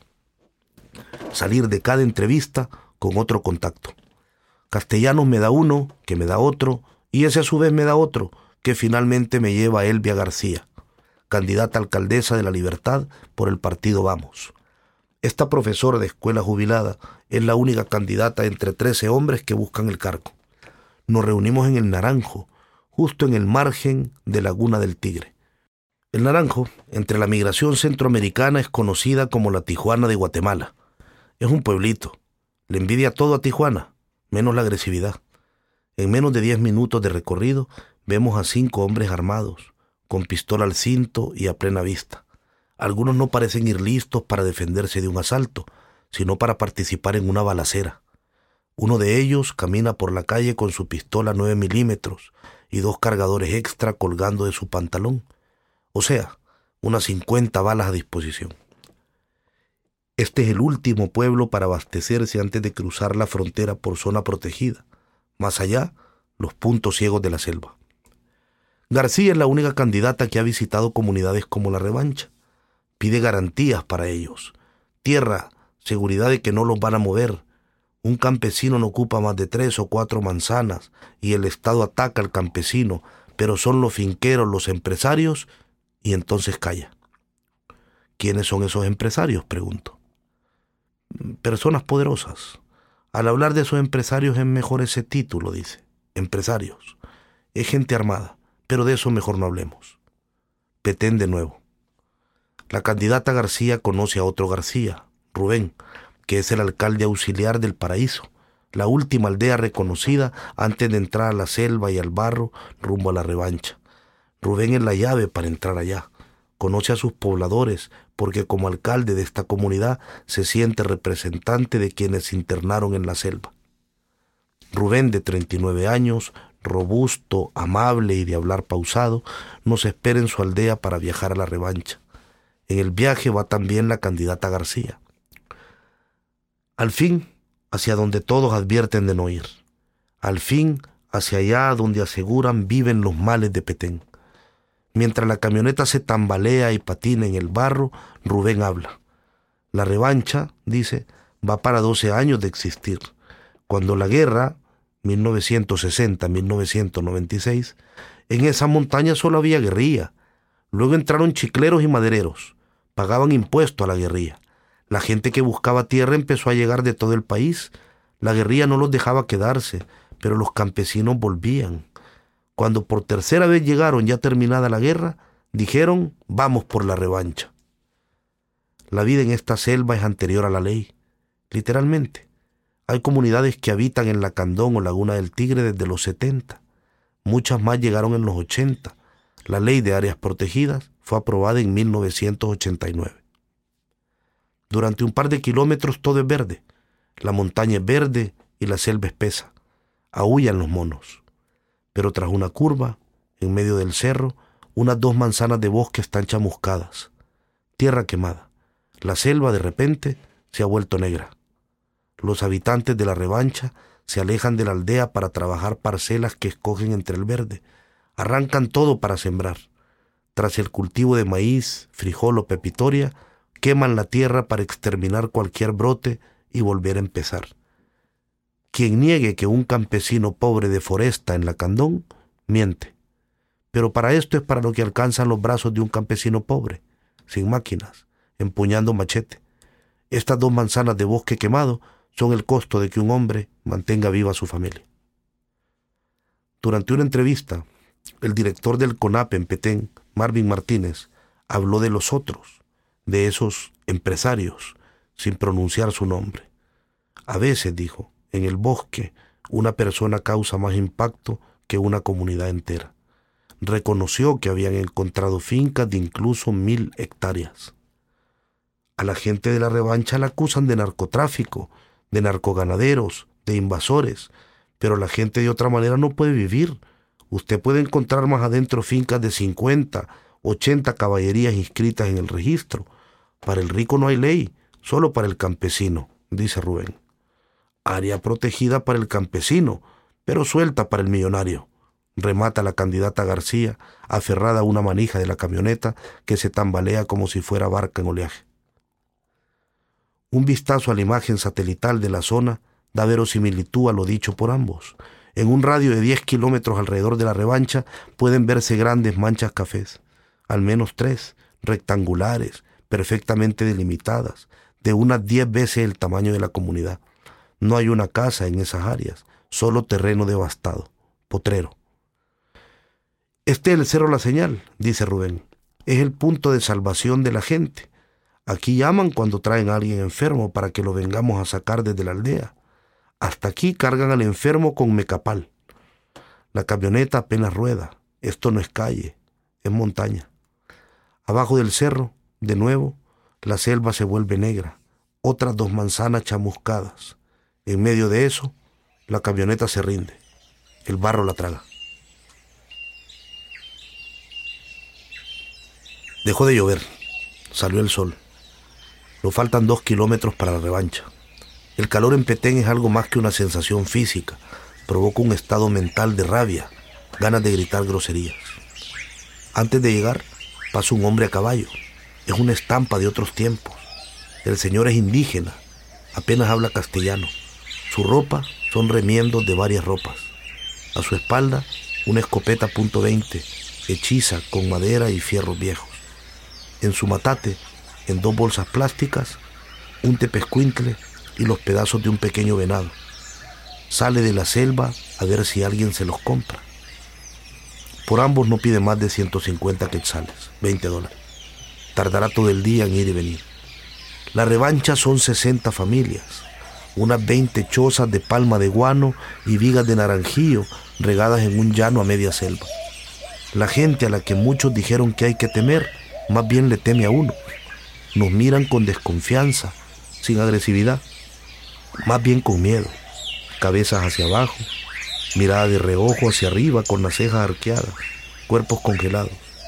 Salir de cada entrevista con otro contacto. Castellanos me da uno, que me da otro, y ese a su vez me da otro, que finalmente me lleva a Elvia García. candidata a alcaldesa de La Libertad por el partido Vamos. Esta profesora de escuela jubilada es la única candidata entre 13 hombres que buscan el cargo. Nos reunimos en el Naranjo, justo en el margen de Laguna del Tigre. El Naranjo, entre la migración centroamericana, es conocida como la Tijuana de Guatemala. Es un pueblito. Le envidia todo a Tijuana, menos la agresividad. En menos de 10 minutos de recorrido, vemos a 5 hombres armados, con pistola al cinto y a plena vista. Algunos no parecen ir listos para defenderse de un asalto, sino para participar en una balacera. Uno de ellos camina por la calle con su pistola 9 milímetros y 2 cargadores extra colgando de su pantalón. O sea, unas 50 balas a disposición. Este es el último pueblo para abastecerse antes de cruzar la frontera por zona protegida. Más allá, los puntos ciegos de la selva. García es la única candidata que ha visitado comunidades como La Revancha. Pide garantías para ellos. Tierra, seguridad de que no los van a mover. Un campesino no ocupa más de 3 o 4 manzanas y el Estado ataca al campesino, pero son los finqueros, los empresarios, y entonces calla. ¿Quiénes son esos empresarios?, pregunto. Personas poderosas. Al hablar de esos empresarios es mejor ese título, dice. Empresarios. Es gente armada, pero de eso mejor no hablemos. Petén de nuevo. La candidata García conoce a otro García, Rubén, que es el alcalde auxiliar del Paraíso, la última aldea reconocida antes de entrar a la selva y al barro rumbo a La Revancha. Rubén es la llave para entrar allá. Conoce a sus pobladores porque como alcalde de esta comunidad se siente representante de quienes se internaron en la selva. Rubén, de 39 años, robusto, amable y de hablar pausado, nos espera en su aldea para viajar a La Revancha. En el viaje va también la candidata García. Al fin, hacia donde todos advierten de no ir. Al fin, hacia allá donde aseguran viven los males de Petén. Mientras la camioneta se tambalea y patina en el barro, Rubén habla. La Revancha, dice, va para 12 años de existir. Cuando la guerra, 1960-1996, en esa montaña solo había guerrilla. Luego entraron chicleros y madereros. Pagaban impuesto a la guerrilla. La gente que buscaba tierra empezó a llegar de todo el país. La guerrilla no los dejaba quedarse, pero los campesinos volvían. Cuando por tercera vez llegaron ya terminada la guerra, dijeron, vamos por La Revancha. La vida en esta selva es anterior a la ley, literalmente. Hay comunidades que habitan en la Candón o Laguna del Tigre desde los 70. Muchas más llegaron en los 80. La ley de áreas protegidas fue aprobada en 1989. Durante un par de kilómetros todo es verde. La montaña es verde y la selva espesa. Aúllan los monos. Pero tras una curva, en medio del cerro, unas 2 manzanas de bosque están chamuscadas. Tierra quemada. La selva de repente se ha vuelto negra. Los habitantes de La Revancha se alejan de la aldea para trabajar parcelas que escogen entre el verde. Arrancan todo para sembrar. Tras el cultivo de maíz, frijol o pepitoria, queman la tierra para exterminar cualquier brote y volver a empezar. Quien niegue que un campesino pobre deforesta en la Candón, miente. Pero para esto es para lo que alcanzan los brazos de un campesino pobre, sin máquinas, empuñando machete. Estas 2 manzanas de bosque quemado son el costo de que un hombre mantenga viva a su familia. Durante una entrevista, el director del CONAP en Petén, Marvin Martínez, habló de los otros, de esos empresarios, sin pronunciar su nombre. A veces, dijo, en el bosque, una persona causa más impacto que una comunidad entera. Reconoció que habían encontrado fincas de incluso 1000 hectáreas. A la gente de La Revancha la acusan de narcotráfico, de narcoganaderos, de invasores, pero la gente de otra manera no puede vivir. Usted puede encontrar más adentro fincas de 50, 80 caballerías inscritas en el registro. Para el rico no hay ley, solo para el campesino, dice Rubén. Área protegida para el campesino, pero suelta para el millonario, remata la candidata García, aferrada a una manija de la camioneta que se tambalea como si fuera barca en oleaje. Un vistazo a la imagen satelital de la zona da verosimilitud a lo dicho por ambos. En un radio de 10 kilómetros alrededor de La Revancha pueden verse grandes manchas cafés. al menos 3, rectangulares, perfectamente delimitadas, de unas 10 veces el tamaño de la comunidad. No hay una casa en esas áreas, solo terreno devastado, potrero. Este es el Cerro La Señal, dice Rubén. Es el punto de salvación de la gente. Aquí llaman cuando traen a alguien enfermo para que lo vengamos a sacar desde la aldea. Hasta aquí cargan al enfermo con mecapal. La camioneta apenas rueda. Esto no es calle, es montaña. Abajo del cerro, de nuevo, la selva se vuelve negra. Otras 2 manzanas chamuscadas. En medio de eso, la camioneta se rinde. El barro la traga. Dejó de llover. Salió el sol. Nos faltan 2 kilómetros para la revancha. El calor en Petén es algo más que una sensación física. Provoca un estado mental de rabia, ganas de gritar groserías. Antes de llegar, pasa un hombre a caballo. Es una estampa de otros tiempos. El señor es indígena, apenas habla castellano. Su ropa son remiendos de varias ropas. A su espalda, una escopeta .20, hechiza con madera y fierros viejos. En su matate, en 2 bolsas plásticas, un tepezcuintle y los pedazos de un pequeño venado. Sale de la selva a ver si alguien se los compra. Por ambos no pide más de 150 quetzales, $20. Tardará todo el día en ir y venir. La revancha son 60 familias, unas 20 chozas de palma de guano y vigas de naranjillo regadas en un llano a media selva. La gente a la que muchos dijeron que hay que temer, más bien le teme a uno. Nos miran con desconfianza, sin agresividad, más bien con miedo. Cabezas hacia abajo, mirada de reojo hacia arriba con las cejas arqueadas, cuerpos congelados.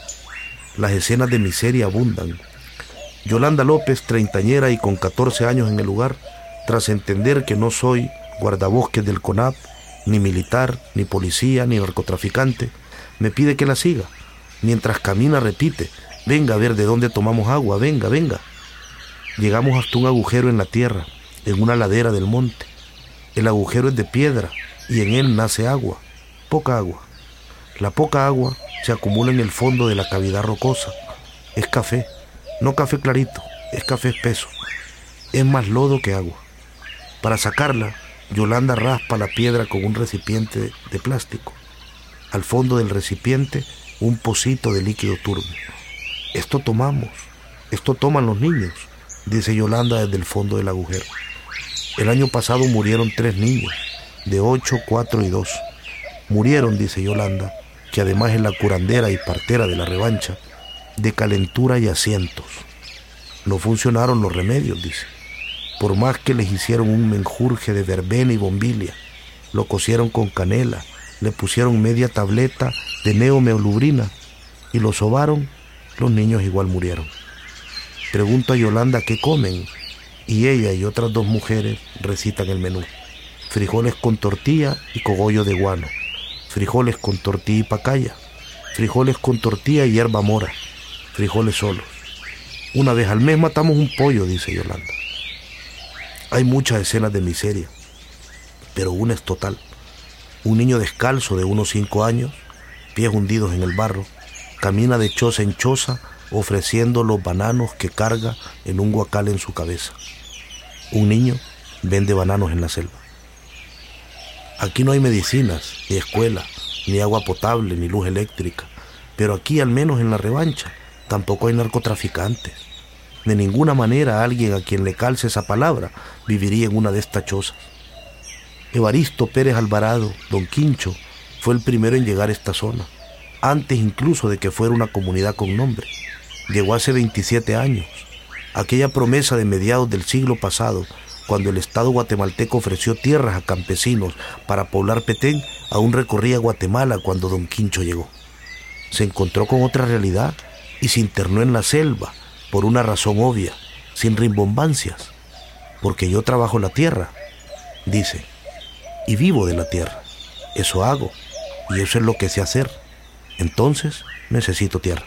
Las escenas de miseria abundan. Yolanda López, treintañera y con 14 años en el lugar, tras entender que no soy guardabosques del CONAP, ni militar, ni policía, ni narcotraficante, me pide que la siga. Mientras camina repite: venga a ver de dónde tomamos agua, venga, venga. Llegamos hasta un agujero en la tierra, en una ladera del monte. El agujero es de piedra y en él nace agua, poca agua. La poca agua se acumula en el fondo de la cavidad rocosa. Es café, no café clarito, es café espeso. Es más lodo que agua. Para sacarla, Yolanda raspa la piedra con un recipiente de plástico. Al fondo del recipiente, un pocito de líquido turbio. Esto tomamos, esto toman los niños, dice Yolanda desde el fondo del agujero. El año pasado murieron 3 niños, de 8, 4 y 2. Murieron, dice Yolanda, que además es la curandera y partera de la revancha, de calentura y asientos. No funcionaron los remedios, dice. Por más que les hicieron un menjurje de verbena y bombilia, lo cocieron con canela, le pusieron media tableta de neomeolubrina y lo sobaron, los niños igual murieron. Pregunto a Yolanda qué comen y ella y otras 2 mujeres recitan el menú. Frijoles con tortilla y cogollo de guano, frijoles con tortilla y pacaya, frijoles con tortilla y hierba mora, frijoles solos. Una vez al mes matamos un pollo, dice Yolanda. Hay muchas escenas de miseria, pero una es total. Un niño descalzo de unos 5 años, pies hundidos en el barro, camina de choza en choza ofreciendo los bananos que carga en un guacal en su cabeza. Un niño vende bananos en la selva. Aquí no hay medicinas, ni escuela, ni agua potable, ni luz eléctrica, pero aquí, al menos en la revancha, tampoco hay narcotraficantes. De ninguna manera alguien a quien le calce esa palabra viviría en una de estas chozas. Evaristo Pérez Alvarado, Don Quincho, fue el primero en llegar a esta zona, antes incluso de que fuera una comunidad con nombre. Llegó hace 27 años. Aquella promesa de mediados del siglo pasado, cuando el Estado guatemalteco ofreció tierras a campesinos para poblar Petén, aún recorría Guatemala cuando Don Quincho llegó. Se encontró con otra realidad y se internó en la selva por una razón obvia, sin rimbombancias. Porque yo trabajo la tierra, dice, y vivo de la tierra. Eso hago, y eso es lo que sé hacer. Entonces necesito tierra.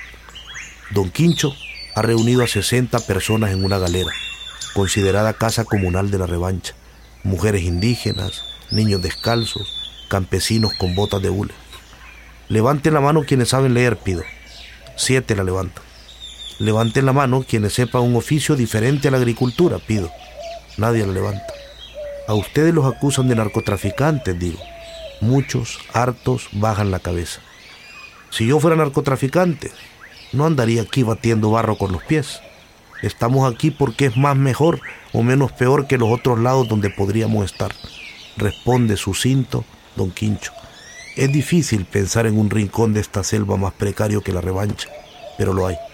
Don Quincho ha reunido a 60 personas en una galera, considerada casa comunal de la revancha. Mujeres indígenas, niños descalzos, campesinos con botas de hule. Levanten la mano quienes saben leer, pido. 7 la levantan. Levanten la mano quienes sepan un oficio diferente a la agricultura, pido. Nadie la levanta. A ustedes los acusan de narcotraficantes, digo. Muchos, hartos, bajan la cabeza. Si yo fuera narcotraficante, no andaría aquí batiendo barro con los pies. Estamos aquí porque es más mejor o menos peor que los otros lados donde podríamos estar, responde sucinto don Quincho. Es difícil pensar en un rincón de esta selva más precario que la Revancha, pero lo hay.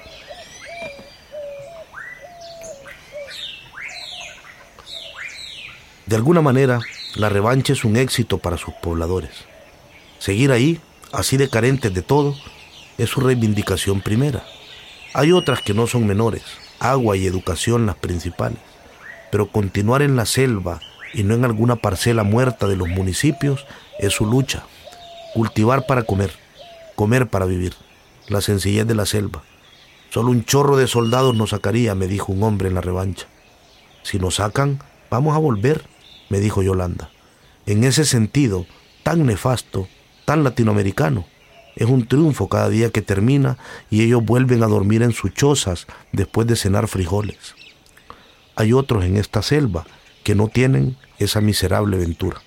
De alguna manera, la Revancha es un éxito para sus pobladores. Seguir ahí, así de carentes de todo, es su reivindicación primera. Hay otras que no son menores, agua y educación las principales, pero continuar en la selva y no en alguna parcela muerta de los municipios es su lucha. Cultivar para comer, comer para vivir, la sencillez de la selva. Solo un chorro de soldados nos sacaría, me dijo un hombre en la Revancha. Si nos sacan, vamos a volver, me dijo Yolanda. En ese sentido, tan nefasto, tan latinoamericano, es un triunfo cada día que termina y ellos vuelven a dormir en sus chozas después de cenar frijoles. Hay otros en esta selva que no tienen esa miserable ventura.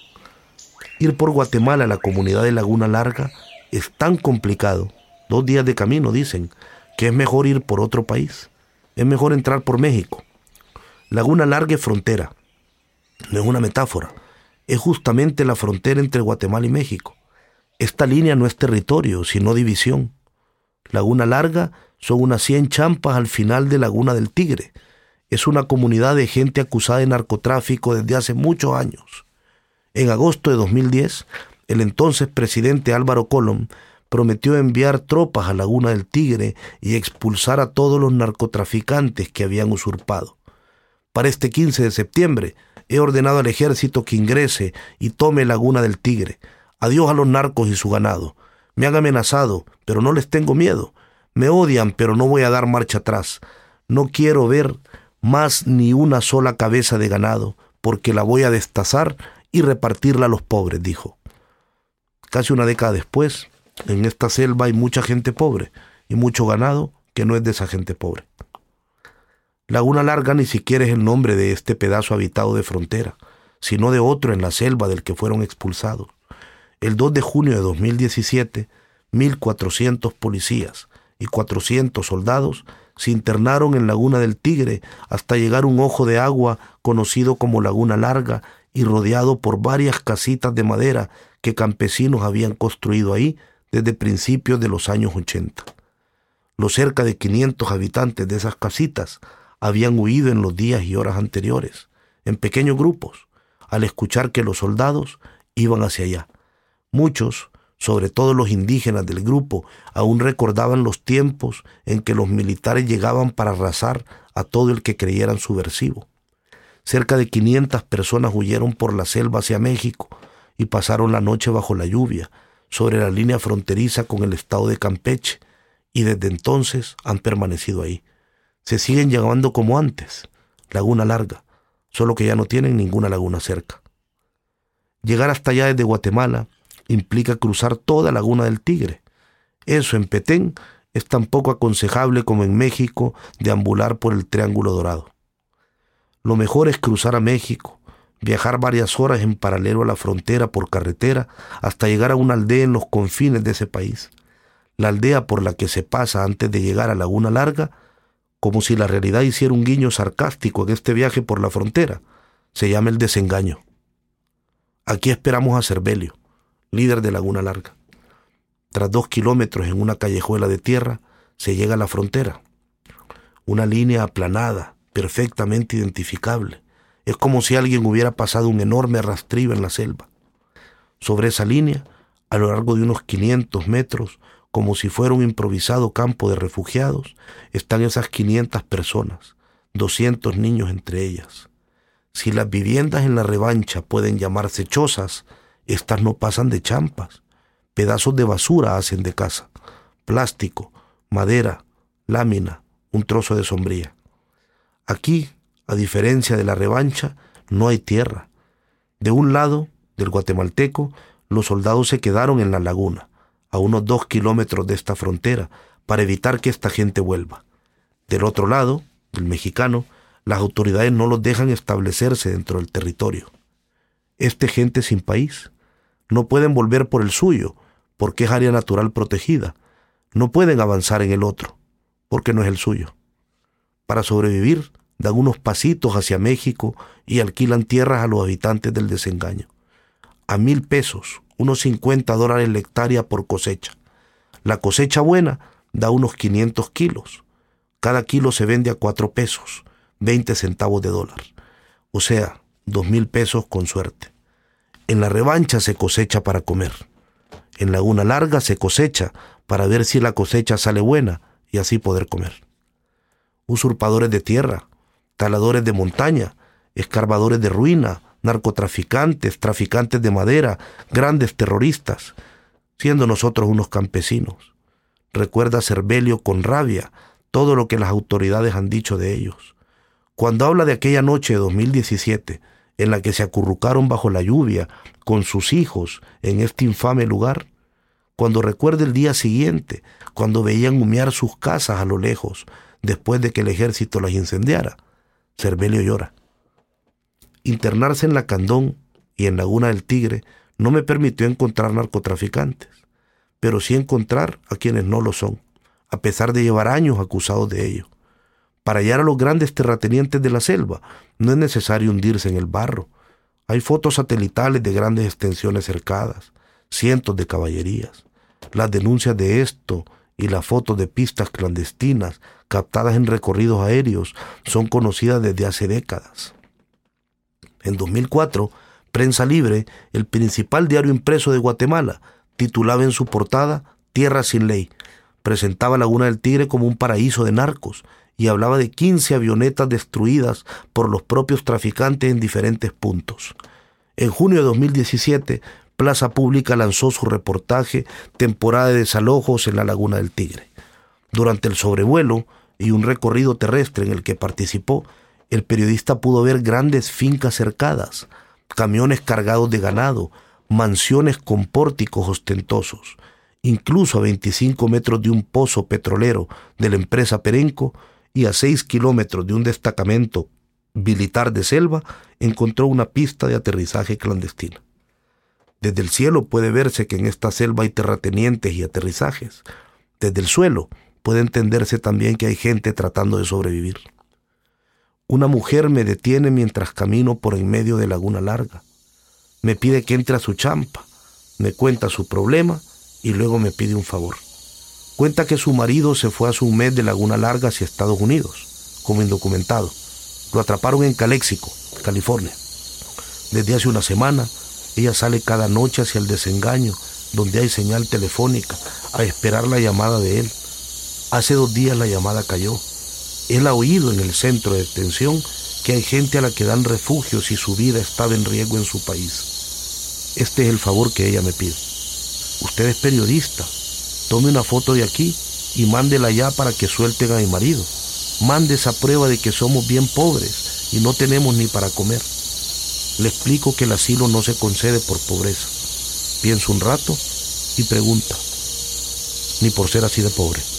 Ir por Guatemala a la comunidad de Laguna Larga es tan complicado, 2 días de camino dicen, que es mejor ir por otro país. Es mejor entrar por México. Laguna Larga es frontera. No es una metáfora. Es justamente la frontera entre Guatemala y México. Esta línea no es territorio, sino división. Laguna Larga son unas 100 champas al final de Laguna del Tigre. Es una comunidad de gente acusada de narcotráfico desde hace muchos años. En agosto de 2010, el entonces presidente Álvaro Colom prometió enviar tropas a Laguna del Tigre y expulsar a todos los narcotraficantes que habían usurpado. Para este 15 de septiembre, he ordenado al ejército que ingrese y tome Laguna del Tigre. Adiós a los narcos y su ganado. Me han amenazado, pero no les tengo miedo. Me odian, pero no voy a dar marcha atrás. No quiero ver más ni una sola cabeza de ganado, porque la voy a destazar y repartirla a los pobres, dijo. Casi una década después, en esta selva hay mucha gente pobre y mucho ganado que no es de esa gente pobre. Laguna Larga ni siquiera es el nombre de este pedazo habitado de frontera, sino de otro en la selva del que fueron expulsados. El 2 de junio de 2017, 1.400 policías y 400 soldados se internaron en Laguna del Tigre hasta llegar a un ojo de agua conocido como Laguna Larga y rodeado por varias casitas de madera que campesinos habían construido ahí desde principios de los años 80. Los cerca de 500 habitantes de esas casitas habían huido en los días y horas anteriores, en pequeños grupos, al escuchar que los soldados iban hacia allá. Muchos, sobre todo los indígenas del grupo, aún recordaban los tiempos en que los militares llegaban para arrasar a todo el que creyeran subversivo. Cerca de 500 personas huyeron por la selva hacia México y pasaron la noche bajo la lluvia, sobre la línea fronteriza con el estado de Campeche, y desde entonces han permanecido ahí. Se siguen llamando como antes, Laguna Larga, solo que ya no tienen ninguna laguna cerca. Llegar hasta allá desde Guatemala implica cruzar toda Laguna del Tigre. Eso en Petén es tan poco aconsejable como en México deambular por el Triángulo Dorado. Lo mejor es cruzar a México, viajar varias horas en paralelo a la frontera por carretera hasta llegar a una aldea en los confines de ese país. La aldea por la que se pasa antes de llegar a Laguna Larga, como si la realidad hiciera un guiño sarcástico en este viaje por la frontera, se llama El Desengaño. Aquí esperamos a Cervelio, líder de Laguna Larga. Tras 2 kilómetros en una callejuela de tierra, se llega a la frontera. Una línea aplanada, perfectamente identificable. Es como si alguien hubiera pasado un enorme rastrillo en la selva. Sobre esa línea, a lo largo de unos 500 metros, como si fuera un improvisado campo de refugiados, están esas 500 personas, 200 niños entre ellas. Si las viviendas en la Revancha pueden llamarse chozas, estas no pasan de champas. Pedazos de basura hacen de casa. Plástico, madera, lámina, un trozo de sombría. Aquí, a diferencia de la Revancha, no hay tierra. De un lado, del guatemalteco, los soldados se quedaron en la laguna, a unos 2 kilómetros de esta frontera, para evitar que esta gente vuelva. Del otro lado, el mexicano, las autoridades no los dejan establecerse dentro del territorio. Esta gente sin país. No pueden volver por el suyo, porque es área natural protegida. No pueden avanzar en el otro, porque no es el suyo. Para sobrevivir, dan unos pasitos hacia México y alquilan tierras a los habitantes del desengaño. A 1,000 pesos, unos $50 la hectárea por cosecha. La cosecha buena da unos 500 kilos. Cada kilo se vende a 4 pesos, 20 centavos de dólar. O sea, 2,000 pesos con suerte. En la revancha se cosecha para comer. En Laguna Larga se cosecha para ver si la cosecha sale buena y así poder comer. Usurpadores de tierra, taladores de montaña, escarbadores de ruina, narcotraficantes, traficantes de madera, grandes terroristas, siendo nosotros unos campesinos. Recuerda Cervelio con rabia todo lo que las autoridades han dicho de ellos. Cuando habla de aquella noche de 2017, en la que se acurrucaron bajo la lluvia con sus hijos en este infame lugar, cuando recuerda el día siguiente, cuando veían humear sus casas a lo lejos, después de que el ejército las incendiara, Cervelio llora. Internarse en Lacandón y en Laguna del Tigre no me permitió encontrar narcotraficantes, pero sí encontrar a quienes no lo son, a pesar de llevar años acusados de ello. Para hallar a los grandes terratenientes de la selva, no es necesario hundirse en el barro. Hay fotos satelitales de grandes extensiones cercadas, cientos de caballerías. Las denuncias de esto y las fotos de pistas clandestinas captadas en recorridos aéreos son conocidas desde hace décadas. En 2004, Prensa Libre, el principal diario impreso de Guatemala, titulaba en su portada Tierra sin ley. Presentaba Laguna del Tigre como un paraíso de narcos y hablaba de 15 avionetas destruidas por los propios traficantes en diferentes puntos. En junio de 2017, Plaza Pública lanzó su reportaje Temporada de desalojos en la Laguna del Tigre. Durante el sobrevuelo y un recorrido terrestre en el que participó, el periodista pudo ver grandes fincas cercadas, camiones cargados de ganado, mansiones con pórticos ostentosos. Incluso a 25 metros de un pozo petrolero de la empresa Perenco y a 6 kilómetros de un destacamento militar de selva, encontró una pista de aterrizaje clandestina. Desde el cielo puede verse que en esta selva hay terratenientes y aterrizajes. Desde el suelo puede entenderse también que hay gente tratando de sobrevivir. Una mujer me detiene mientras camino por en medio de Laguna Larga. Me pide que entre a su champa, me cuenta su problema y luego me pide un favor. Cuenta que su marido se fue hace un mes de Laguna Larga hacia Estados Unidos, como indocumentado. Lo atraparon en Calexico, California. Desde hace una semana, ella sale cada noche hacia el desengaño, donde hay señal telefónica, a esperar la llamada de él. Hace 2 días la llamada cayó. Él ha oído en el centro de detención que hay gente a la que dan refugio si su vida estaba en riesgo en su país. Este es el favor que ella me pide. Usted es periodista. Tome una foto de aquí y mándela allá para que suelten a mi marido. Mande esa prueba de que somos bien pobres y no tenemos ni para comer. Le explico que el asilo no se concede por pobreza. Piensa un rato y pregunta. Ni por ser así de pobre.